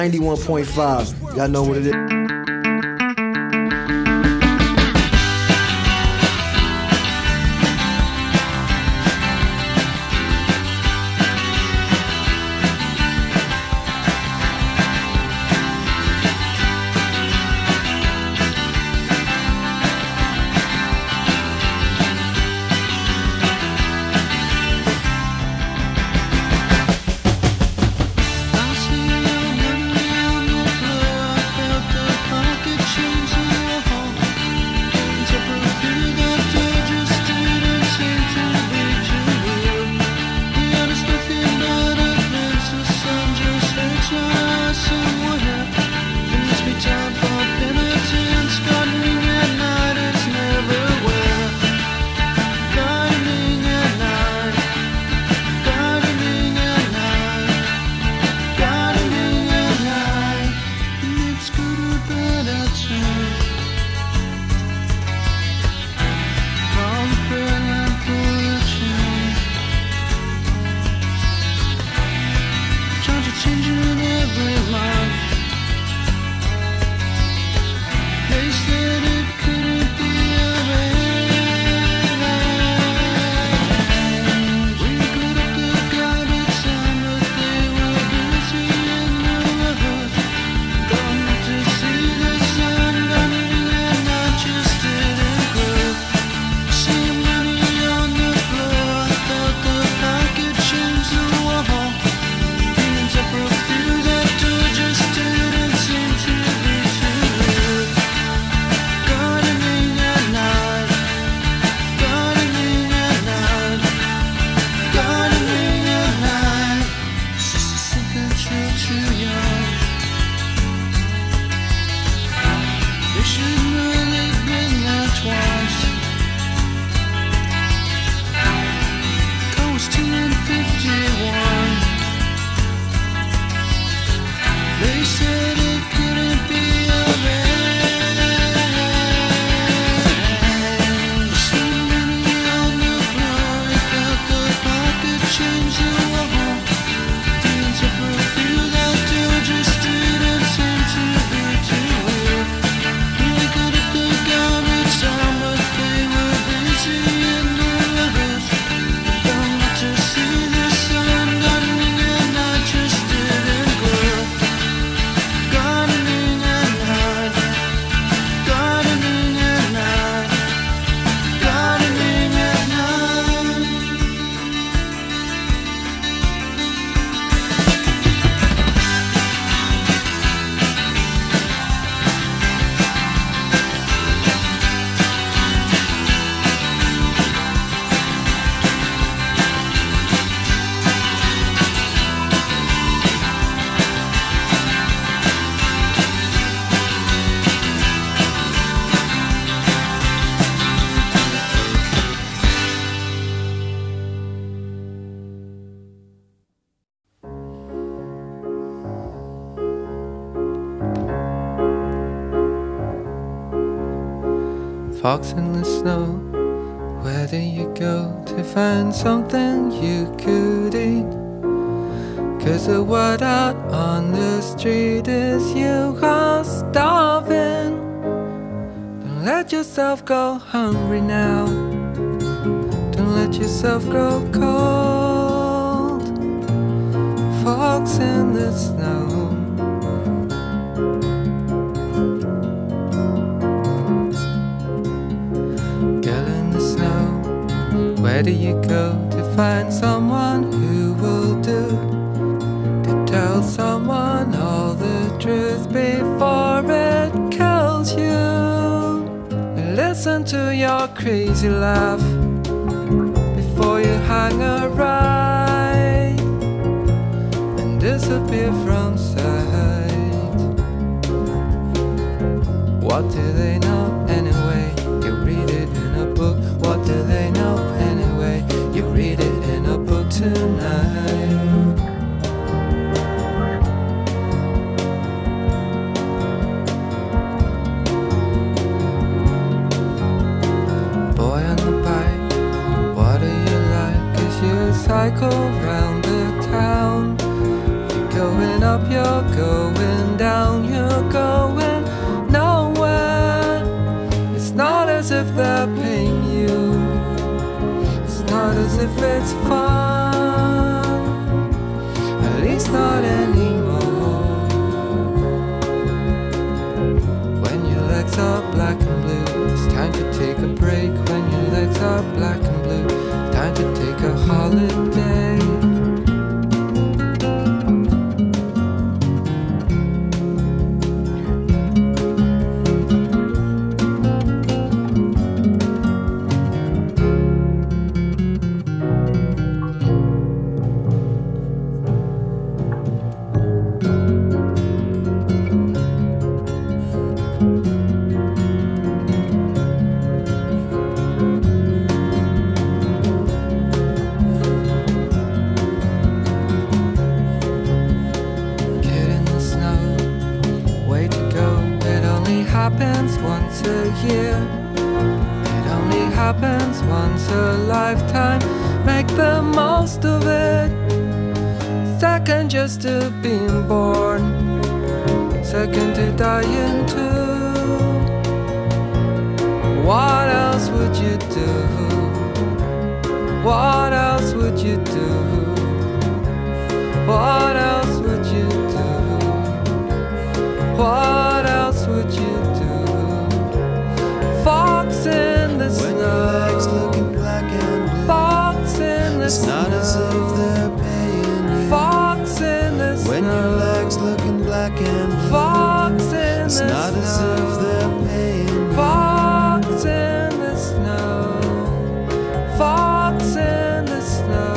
91.5. Y'all know what it is. Fox in the snow, where do you go to find something you could eat? 'Cause the word out on the street is you are starving. Don't let yourself go hungry now. Don't let yourself grow cold. Fox in the snow. Where do you go to find someone who will do? To tell someone all the truth before it kills you. And listen to your crazy laugh before you hang a right and disappear from sight. What do they know anyway? You read it in a book. What do they know anyway? You read it in a book tonight. Boy on the bike, what do you like? 'Cause you cycle round the town. You're going up happens once a year. It only happens once a lifetime. Make the most of it. Second just to being born, second to dying too. What else would you do? What else would you do? What else would you do? What else would you do? Fox in the snow. When your legs looking black and blue. Fox in the It's snow. not as if they're paying you. Fox in the snow. When your legs looking black and blue. Fox in It's the not snow. as if they're paying you. Fox in the snow. Fox in the snow.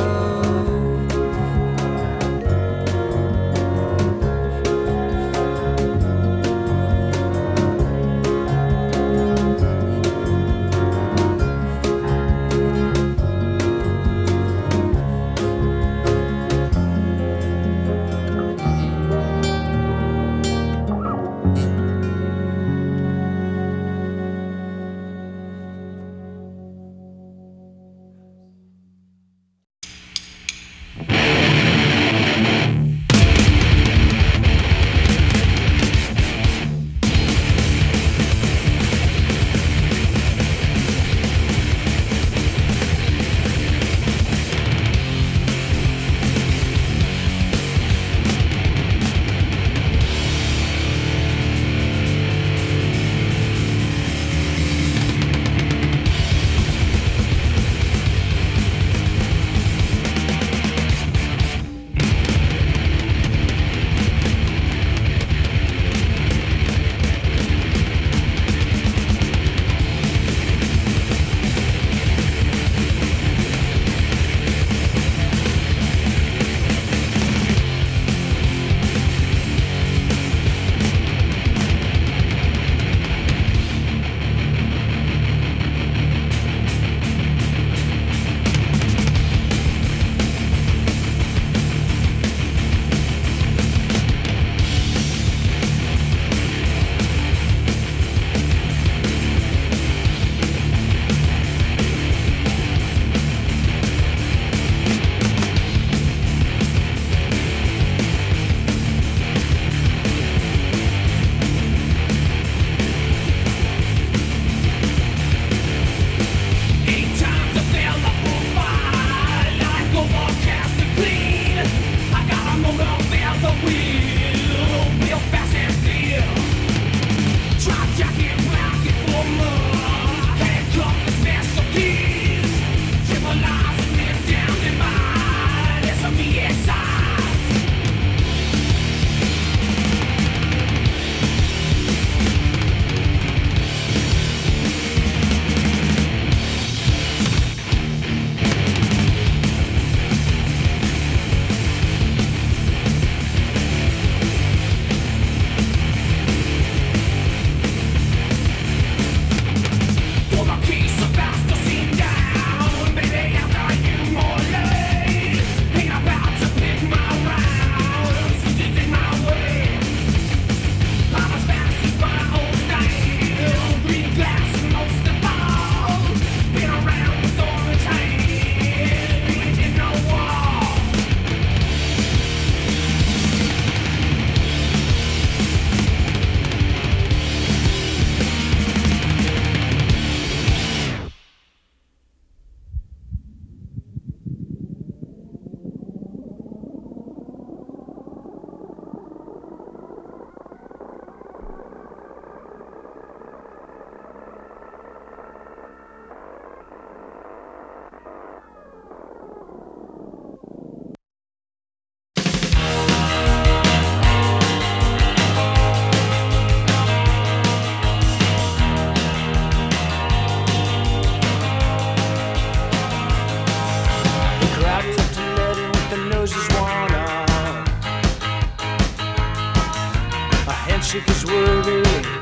handshake is worthy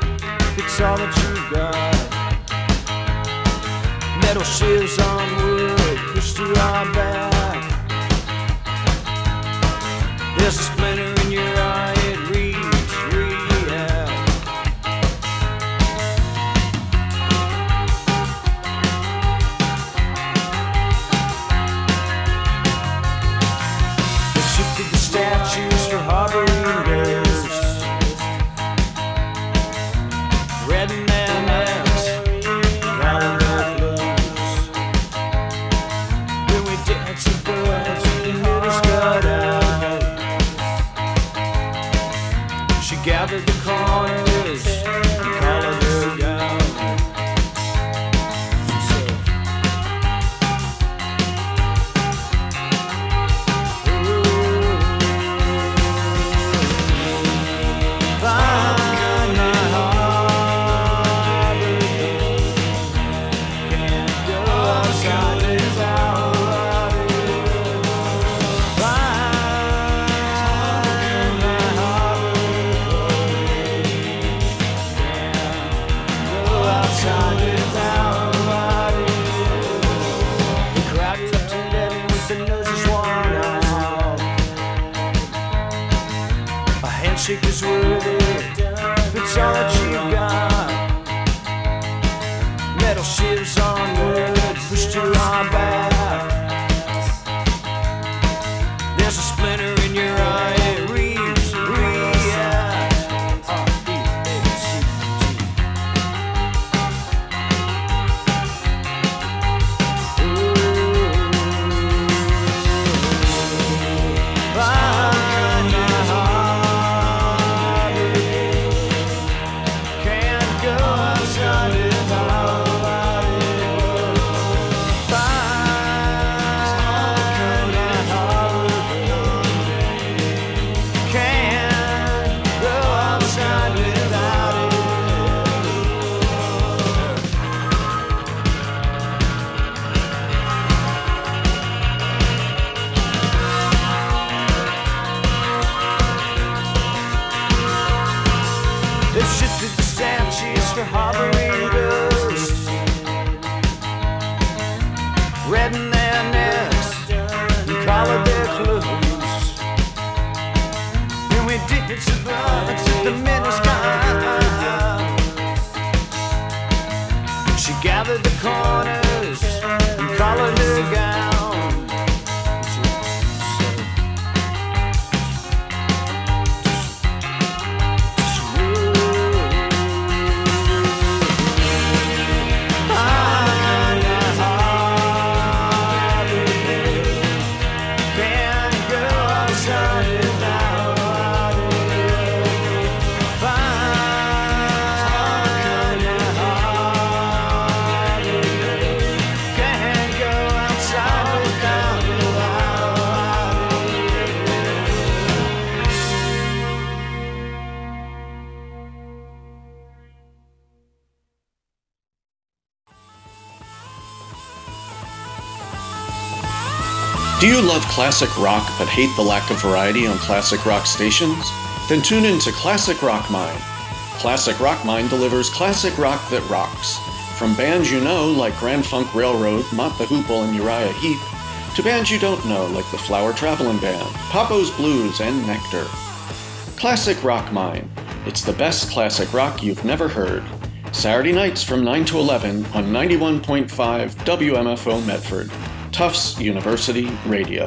if it's all that you've got. Metal shivs on wood pushed to our back. There's a splinter in your eye, it reads rehab. She gathered the corners and colored her gown. She said, find my heart again. Can't go outside without you. Find my heart again. Can't go outside without you. The crowd left 11 with the noses worn out. A handshake is worthy if it's all that you got. Metal shivs on wood pushed to our back. There's a splinter in your eye, it reads, react. Find my heart again. Can't go outside without you. Find my heart again. Can't go outside without you. They've shifted the statues for harboring ghosts, reddened their necks and collared their clothes. And we danced above the midnight sky. She gathered the corners and collared her gown. Do you love classic rock but hate the lack of variety on classic rock stations? Then tune in to Classic Rock Mine. Classic Rock Mine delivers classic rock that rocks. From bands you know like Grand Funk Railroad, Mott the Hoople, and Uriah Heep, to bands you don't know like the Flower Travelin' Band, Papo's Blues, and Nectar. Classic Rock Mine. It's the best classic rock you've never heard. Saturday nights from 9 to 11 on 91.5 WMFO Medford. Tufts University Radio.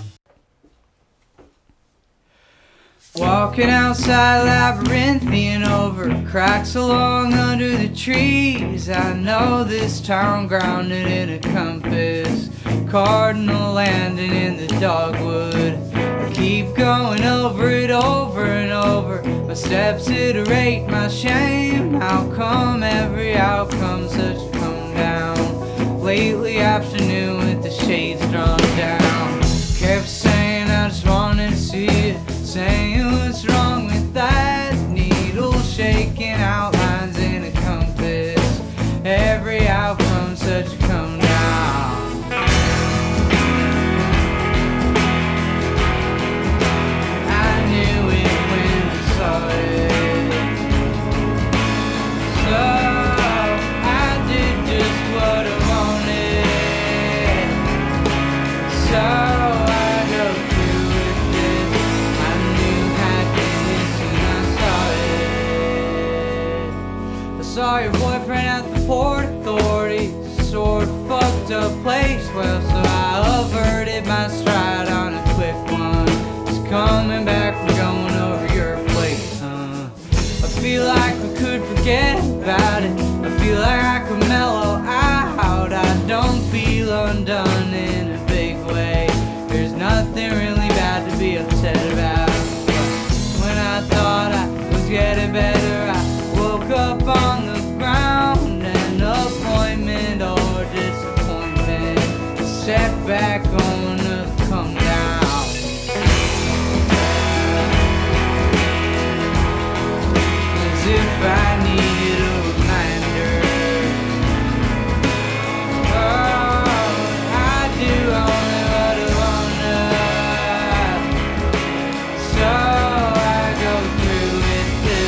Walking outside labyrinthian over cracks along under the trees. I know this town grounded in a compass, cardinal landing in the dogwood. I keep going over it over and over. My steps iterate my shame. How come every outcome's such a come down? Lately afternoon with the shades drawn down. Kept saying I just wanted to see it. Saying what's wrong with that? Needle shaking outlines in a compass. Every outcome such a come down. I knew it when I saw it. So I did just what I wanted. So I go through with it. I knew happiness when I saw it. I saw your boyfriend at the Port Authority, sort of fucked up place. Well, so I averted my stride on a quick one. Just coming back from going over your place, I feel like we could forget about it. I feel like I could mellow out. I don't feel undone in a big way. There's nothing really bad to be upset about. When I thought I if I needed a reminder. Oh, I do only what I wanna, so I go through with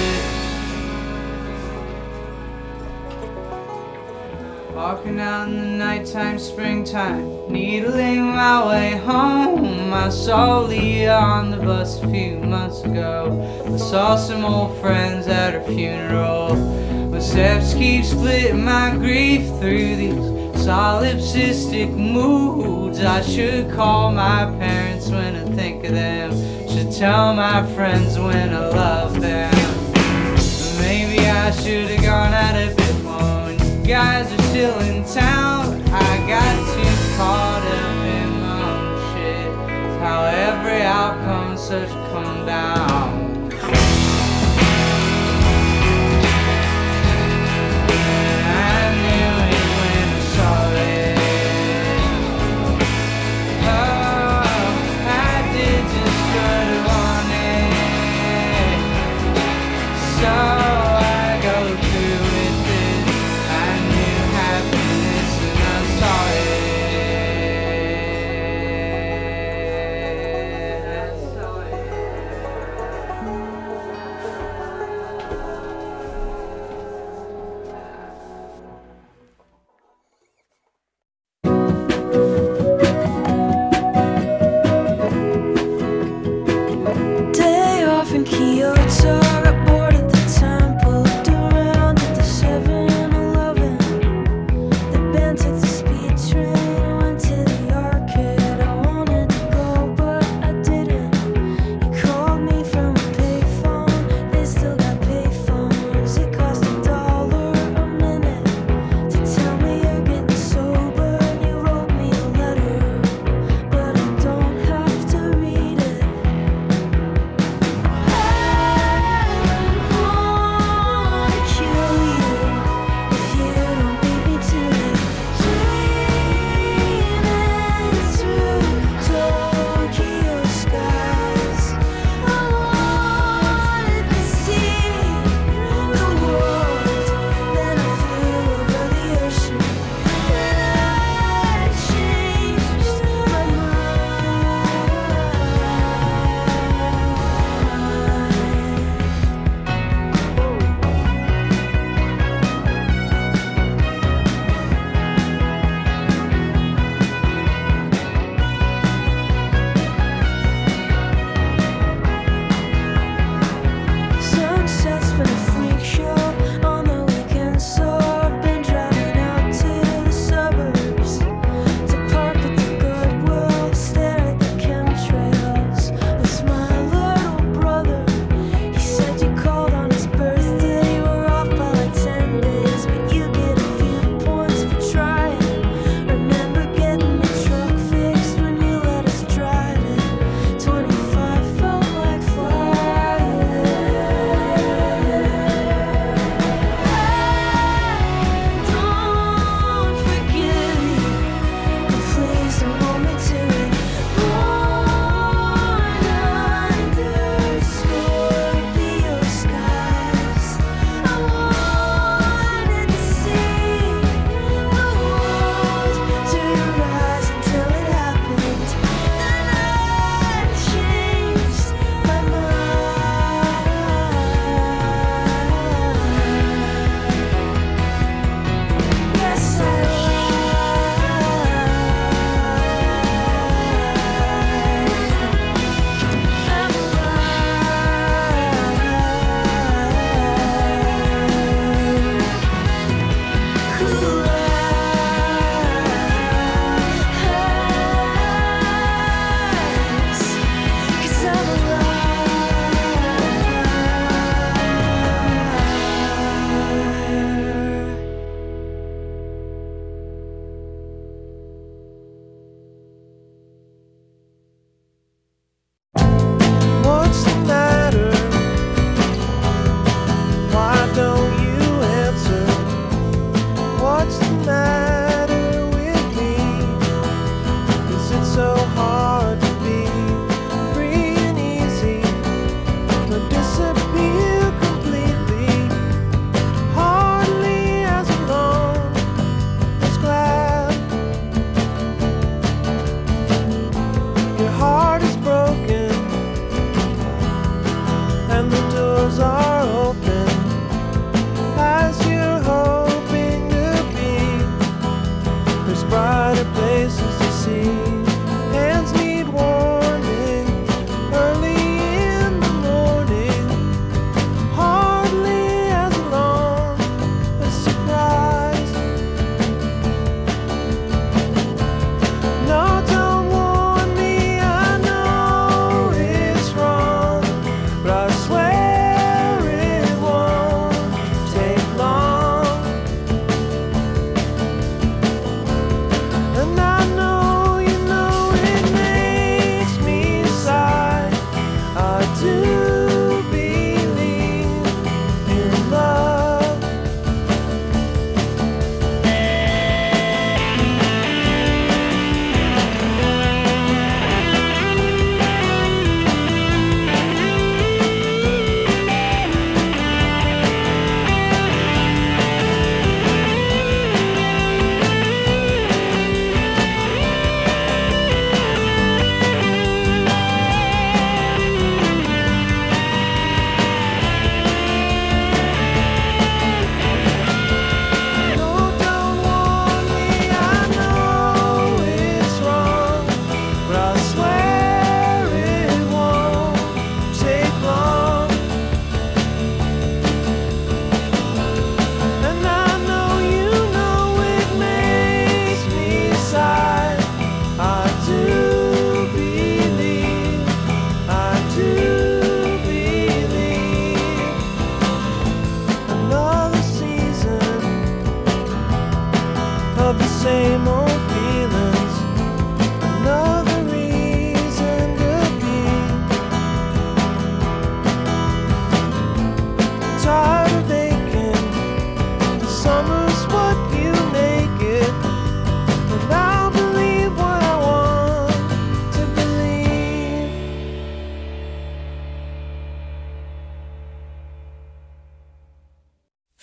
this. Walking out in the nighttime, springtime, needling my way home. I saw Leah on the bus a few months ago. I saw some old friends at her funeral. My steps keep splitting my grief through these solipsistic moods. I should call my parents when I think of them. Should tell my friends when I love them. Maybe I should have gone out a bit more when you guys are still in town. I got too caught up in my own shit. It's how every outcome's such a come down. I knew it when I saw it. Oh, I did just what I wanted, so I go through with it. I knew happiness and I saw it. I saw it.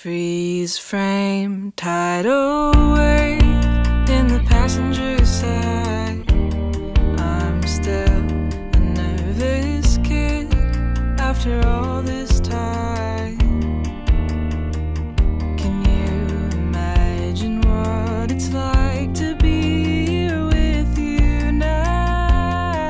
Freeze frame, tidal wave in the passenger side. I'm still a nervous kid after all this time. Can you imagine what it's like to be here with you now?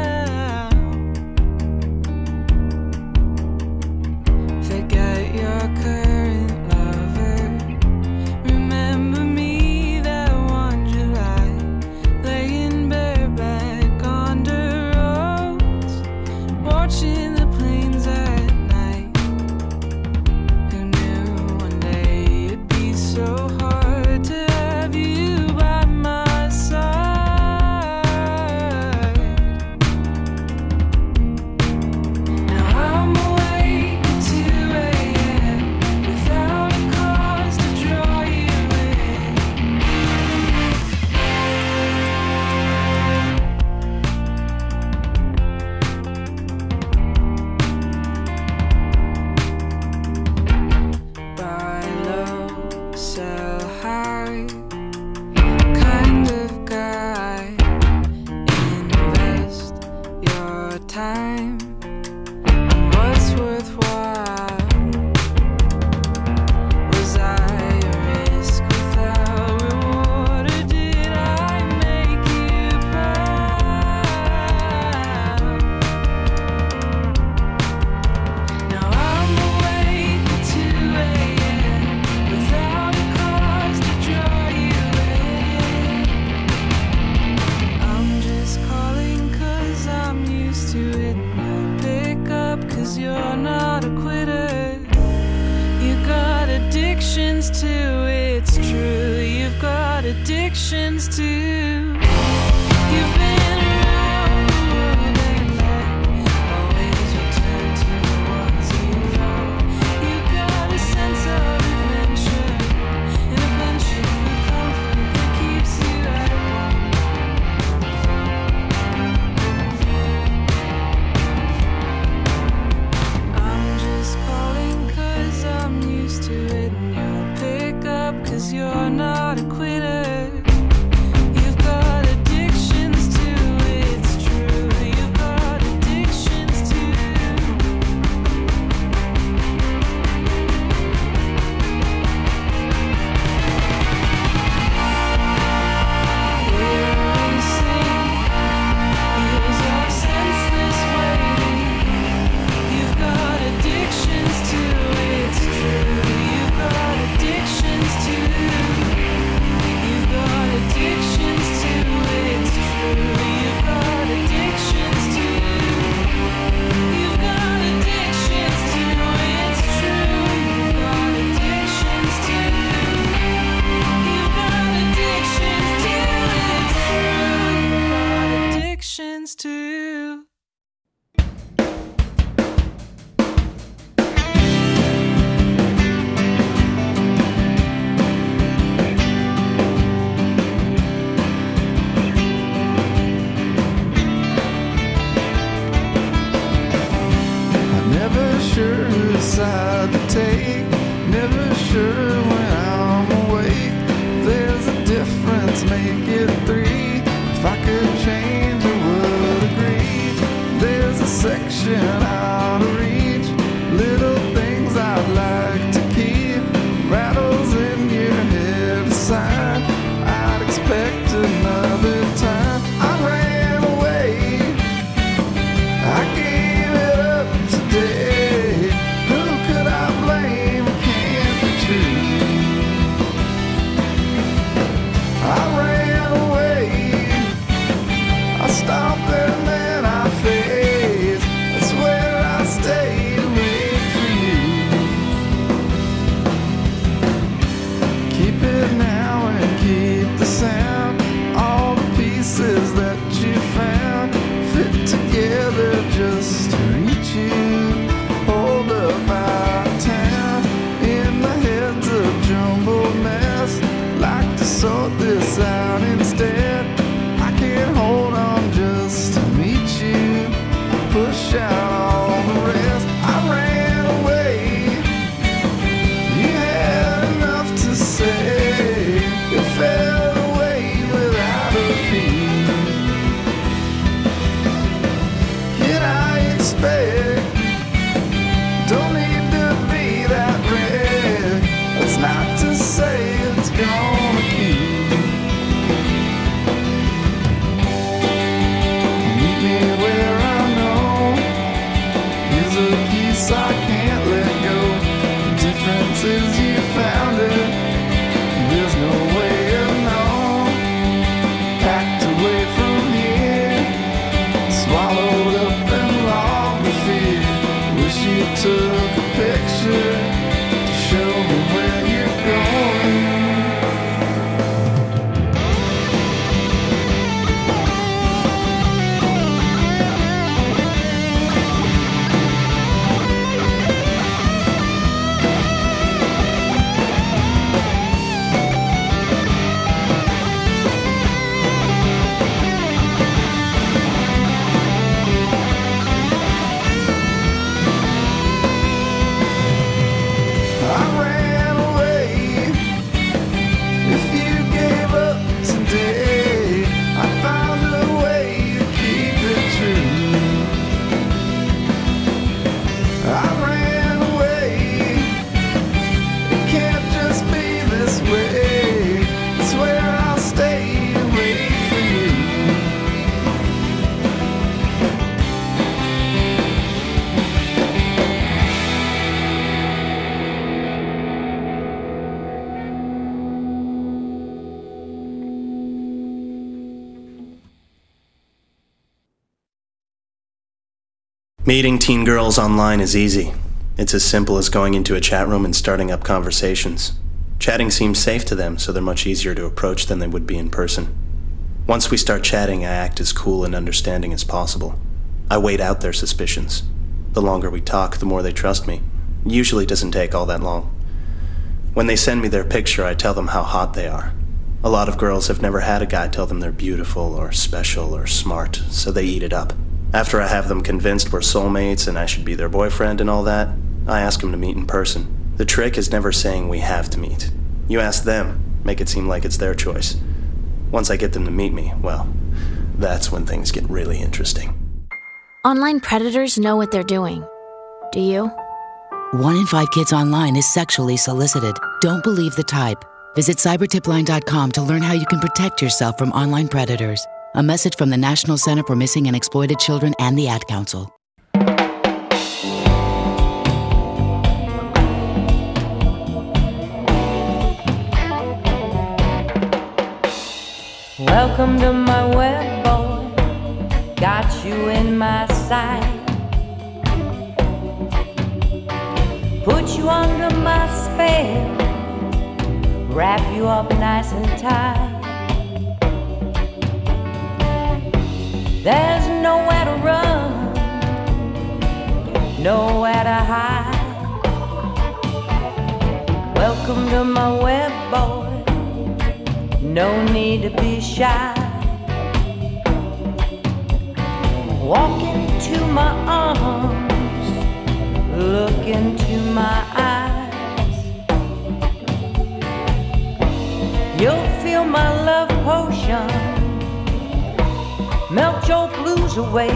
Forget your current lover. Remember me that one July, laying bareback on the roads, watching the planes at night. Who knew one day it'd be so hard to have you by my side? Now I'm awake at 2 a.m. without a cause to draw you in. Buy low, sell high, kind of guy. Invest your time in what's worthwhile. Was I a risk without reward, or did I make you proud? Now I'm awake at 2 a.m. without a cause to draw you in. I'm just calling 'cause I'm used to it. You pick up 'cause you're not a quitter. You got addictions too, it's true. You've got addictions too. You've been around the world and back, always return to the ones you love. You got a sense of adventure and a penchant for comfort that keeps you at home. I'm just calling 'cause I'm used to it, and you'll pick up 'cause you're not a quitter. You've got addictions too, it's true. You've got addictions too. We're racing, years of senseless waiting. You've got addictions too, it's true. You've got addictions too. You've got addictions too, it's true. You've got addictions too. You've got addictions too, it's true. You've got addictions too. You've got addictions too, it's true. You've got addictions too. I'm never sure whose side to take, never sure when I'm awake. There's a difference, make it 3. If I could change, I would agree. There's a section out of reach, little things I'd like to keep. Rattles in your head aside, I'd expect another time. I ran away, I gave it up today. Who could I blame? It can't be true. I ran away, I stopped and then I faced. That's where I stayed. Meeting teen girls online is easy. It's as simple as going into a chat room and starting up conversations. Chatting seems safe to them, so they're much easier to approach than they would be in person. Once we start chatting, I act as cool and understanding as possible. I wait out their suspicions. The longer we talk, the more they trust me. It usually doesn't take all that long. When they send me their picture, I tell them how hot they are. A lot of girls have never had a guy tell them they're beautiful or special or smart, so they eat it up. After I have them convinced we're soulmates and I should be their boyfriend and all that, I ask them to meet in person. The trick is never saying we have to meet. You ask them, make it seem like it's their choice. Once I get them to meet me, well, that's when things get really interesting. Online predators know what they're doing. Do you? 1 in 5 kids online is sexually solicited. Don't believe the type. Visit cybertipline.com to learn how you can protect yourself from online predators. A message from the National Center for Missing and Exploited Children and the Ad Council. Welcome to my web, boy. Got you in my sight. Put you under my spell. Wrap you up nice and tight. There's nowhere to run, nowhere to hide. Welcome to my web, boy. No need to be shy. Walk into my arms, look into my eyes. You'll feel my love potion, melt your blues away.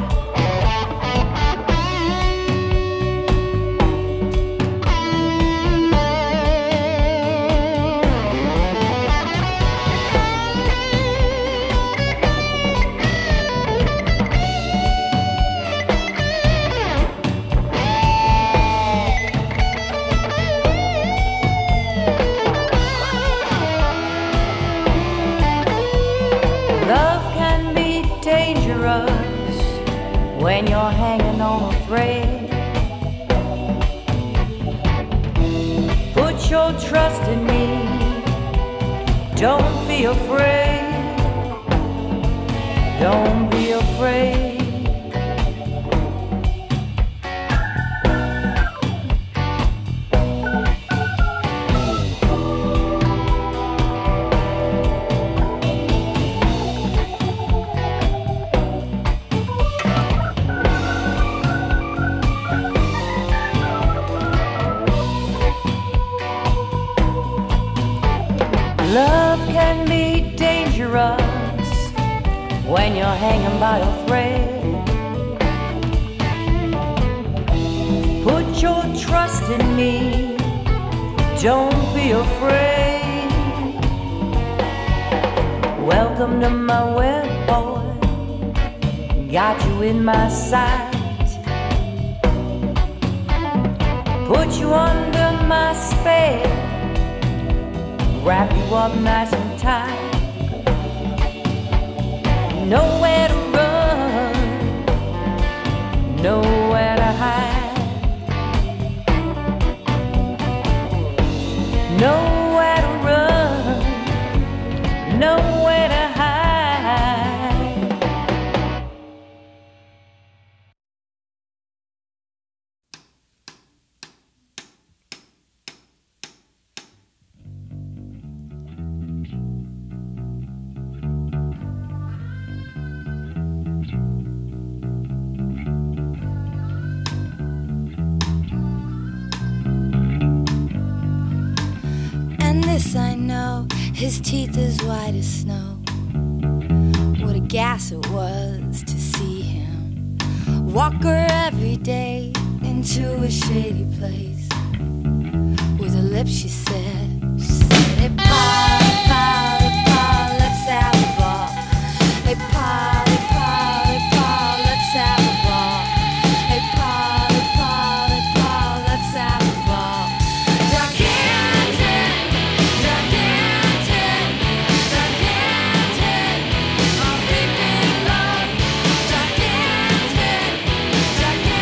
When you're hanging on a thread, put your trust in me. Don't be afraid. Don't be afraid. Love can be dangerous when you're hanging by a thread. Put your trust in me. Don't be afraid. Welcome to my web, boy. Got you in my sight. Put you under my spell. Wrap you up nice and tight. Nowhere to run, nowhere to hide. Nowhere to run, nowhere to hide. This I know, his teeth as white as snow. What a gas it was to see him walk her every day into a shady place. With her lips she said, hey pa, pa, hey pa, let's have a ball. Hey pa, hey pa, hey pa, let's have a ball. Hey pa, hey pa, hey pa, let's have a ball. Gigantic,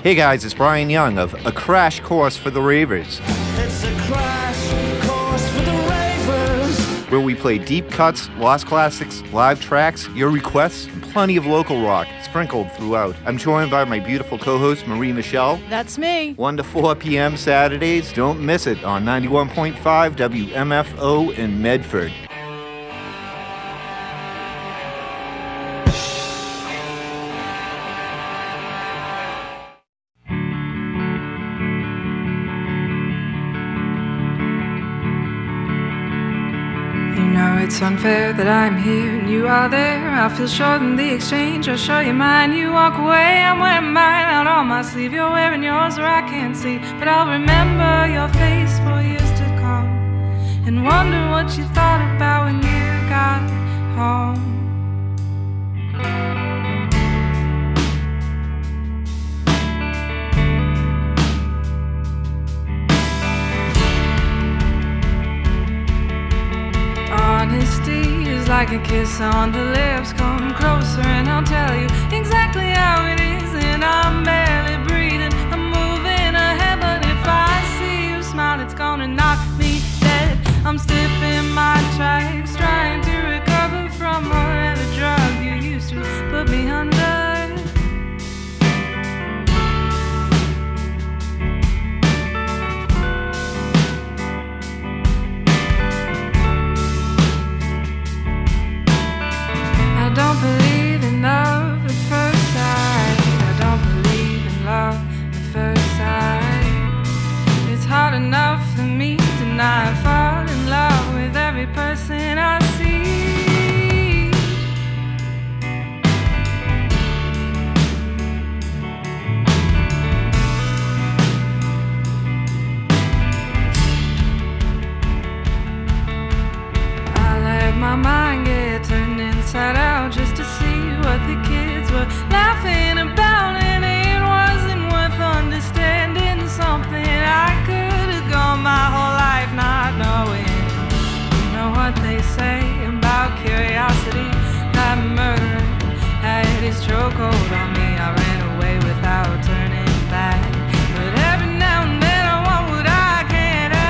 Hey guys, it's Brian Young of A Crash Course for the Ravers. It's a crash course for the ravers. Where we play deep cuts, lost classics, live tracks, your requests, and plenty of local rock sprinkled throughout. I'm joined by my beautiful co-host, Marie Michelle. That's me. 1 to 4 p.m. Saturdays. Don't miss it on 91.5 WMFO in Medford. It's unfair that I'm here and you are there. I feel short in the exchange. I'll show you mine. You walk away, I'm wearing mine out on my sleeve. You're wearing yours where I can't see, but I'll remember your face for years to come and wonder what you thought about when you got home. Honesty is like a kiss on the lips. Come closer and I'll tell you exactly how it is. And I'm barely breathing, I'm moving ahead, but if I see you smile, it's gonna knock me dead. I'm stiff in my tracks, trying to recover from whatever drug you used to put me under. I don't believe in love at first sight. I don't believe in love at first sight. It's hard enough for me to not fall in love with every person I see. I let my mind get turned inside out just to see what the kids were laughing about, and it wasn't worth understanding something I could have gone my whole life not knowing. You know what they say about curiosity? That murderer had his chokehold on me. I ran away without turning back, but every now and then I want what I can't have.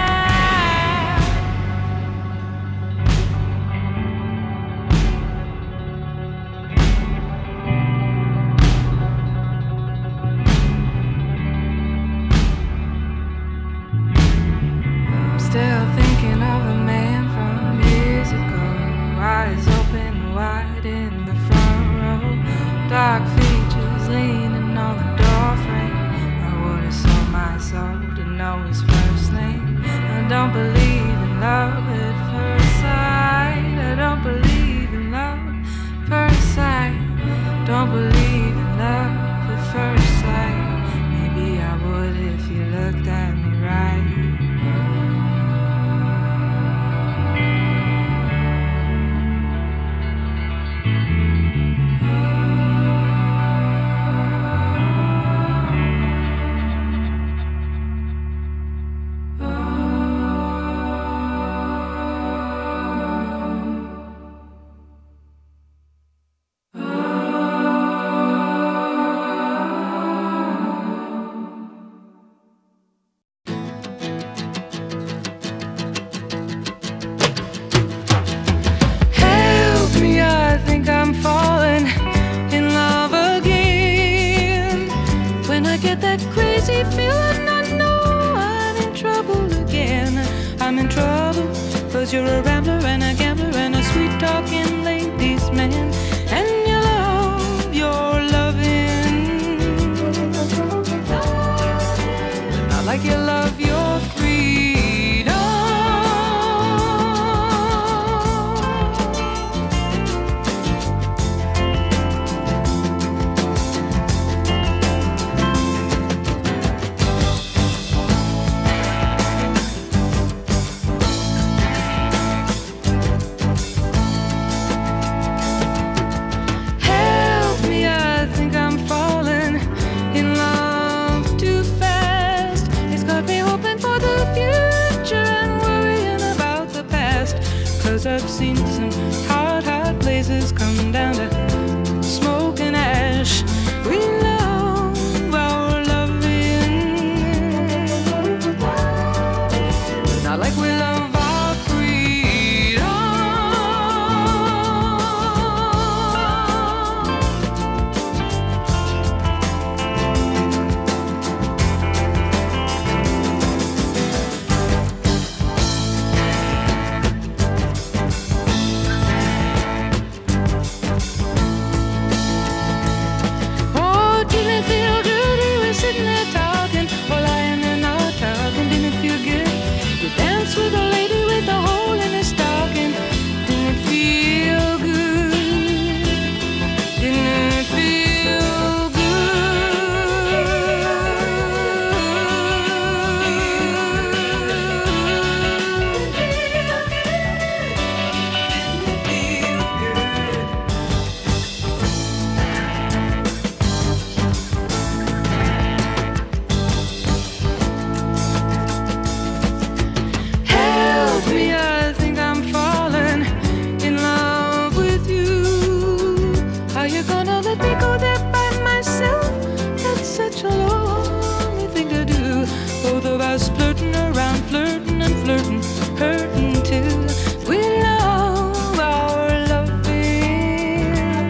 Still thinking of a man from years ago, eyes open wide in the front row, dark features leaning on the doorframe. I would have sold my soul to know his first name. I don't believe in love at first sight. I don't believe in love at first sight. Don't believe in love at first sight. Maybe I would if you looked at me right. Help me, I think I'm falling in love again. When I get that crazy feeling, I know I'm in trouble again. I'm in trouble, 'cause you're a rambler and a gambler and a sweet-talking ladies' man. And you love your loving, but not like you love your freedom. Help me, I think I'm falling in love too fast. It's got me hoping for the future and worrying about the past. 'Cause I've seen some hot, hot places come down to smoke and ash. We love our Are you gonna let me go there by myself? That's such a lonely thing to do. Both of us flirting around, flirting and flirting, hurting too. We love our loving,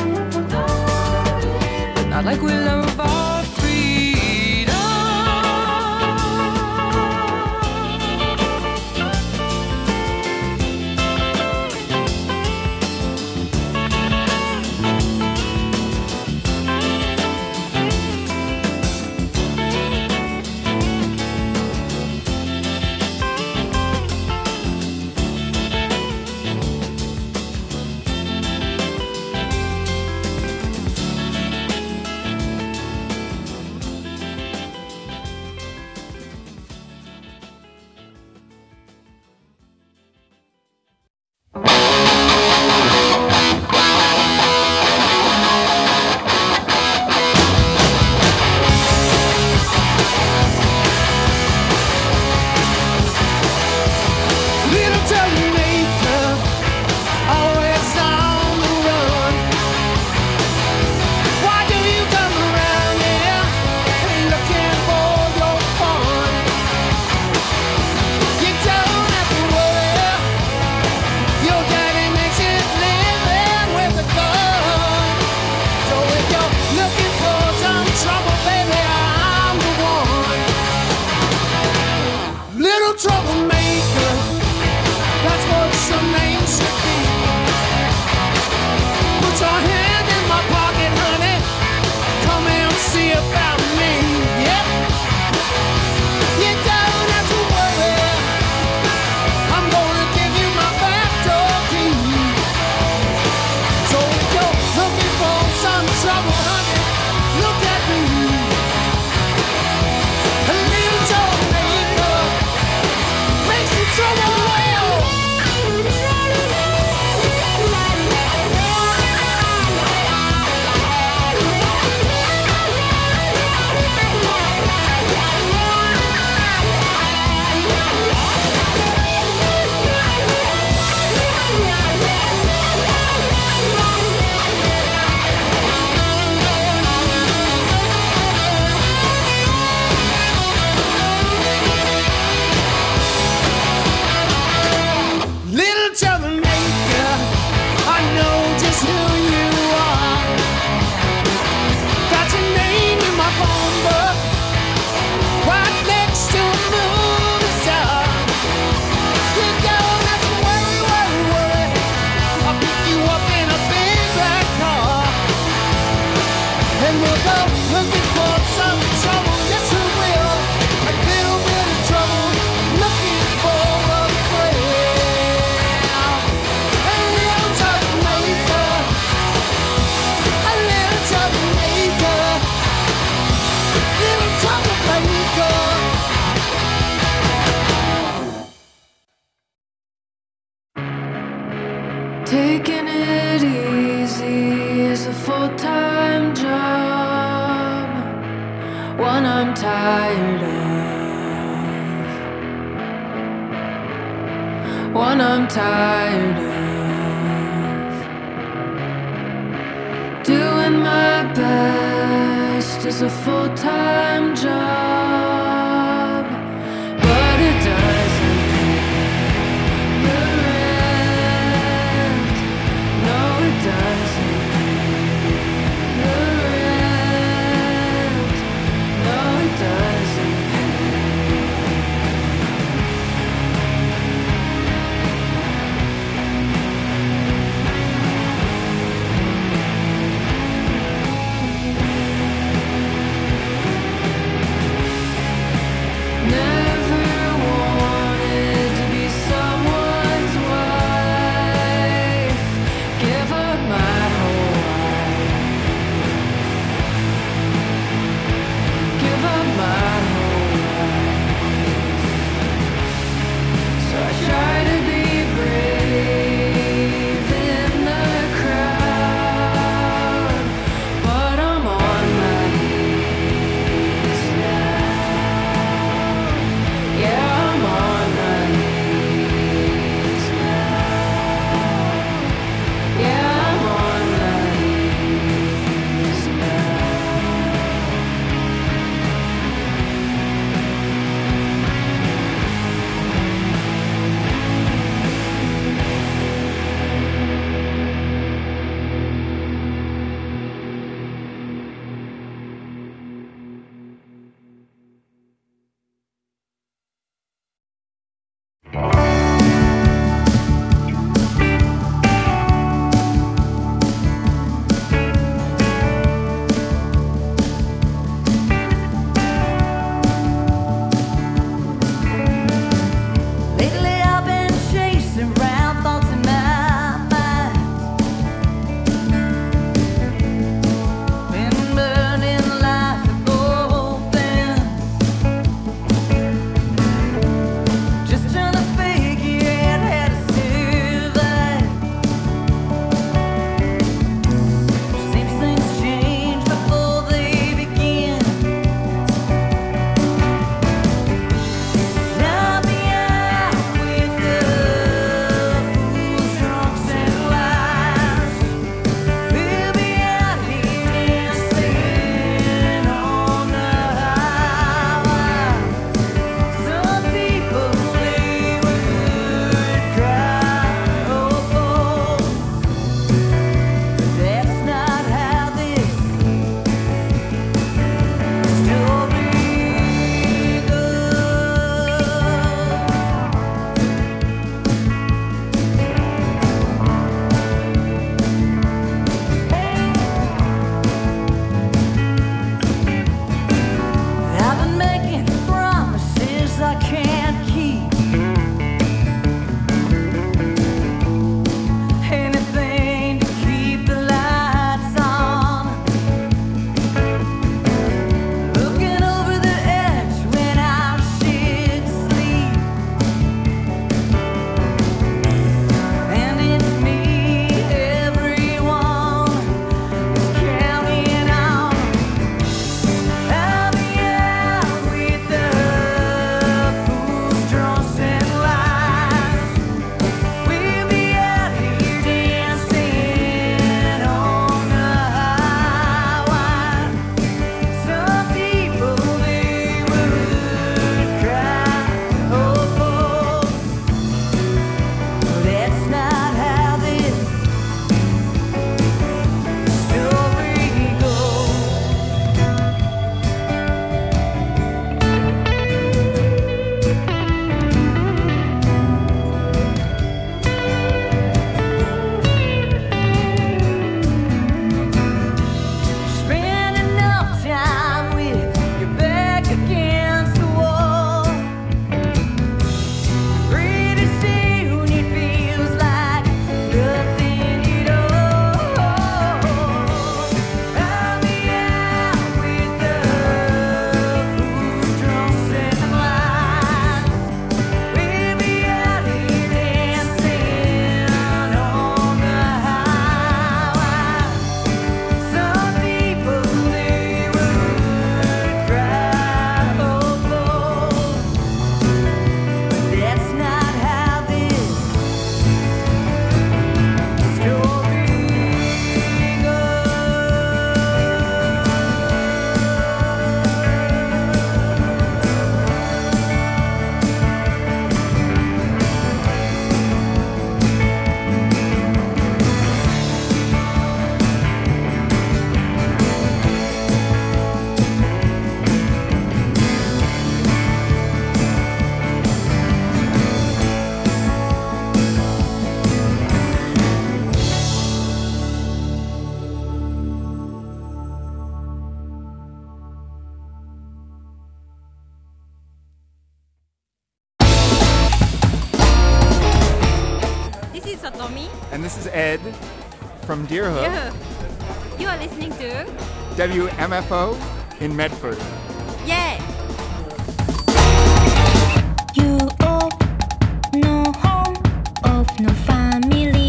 but not like we love our freedom. Taking it easy is a full-time job, one I'm tired of, one I'm tired of. Doing my best is a full-time job, but it doesn't pay the rent. No, it doesn't pay the rent. No, it doesn't Romy. And this is Ed from Deerhook. Yeah. You are listening to WMFO in Medford. Yeah. You of no home, of no family.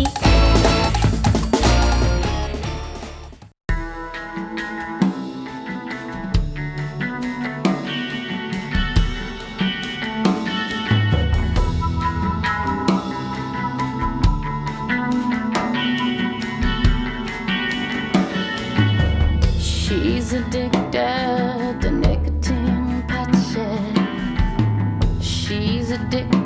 She's addicted